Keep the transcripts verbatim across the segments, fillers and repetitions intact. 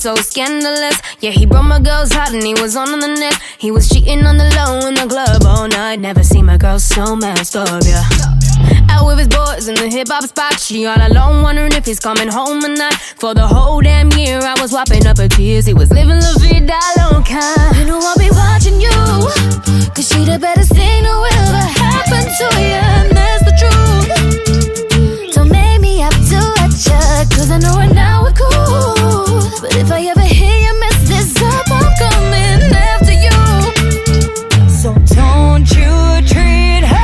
so scandalous. Yeah, he broke my girl's heart and he was on on the net. He was cheating on the low in the club all night. Never seen my girl so messed up, yeah. Out with his boys in the hip-hop spot. She all alone wondering if he's coming home or not. For the whole damn year I was wiping up her tears. He was living la vida loca. You know I'll be watching you, cause she the baddest thing that will ever happen to you. And that's the truth. Don't make me have to watch ya, cause I know right now we're cool. But if I ever hear you mess this up, I'm coming after you. So don't you treat her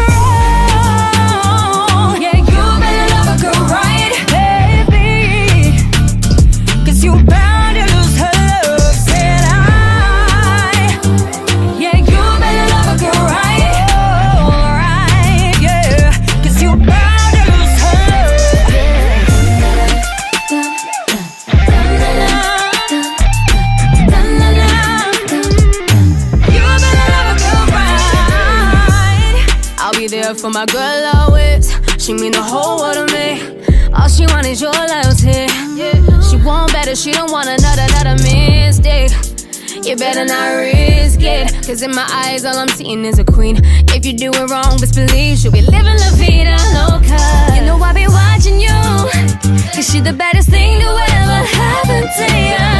wrong. Yeah, you better love a girl right, baby, cause you bound to lose her love, said I. Yeah, you better love a girl right, alright, yeah, cause you bound to lose her love, yeah. You better love a girl right. I'll be there for my girl always. She mean the whole world to me. All she want is your loyalty. She want better, she don't want another, another mistake. You better not risk it, cause in my eyes all I'm seeing is a queen. If you do it wrong, best believe she'll be living la vida loca. You know I'll be watching you, cause she the baddest thing to ever happen to you.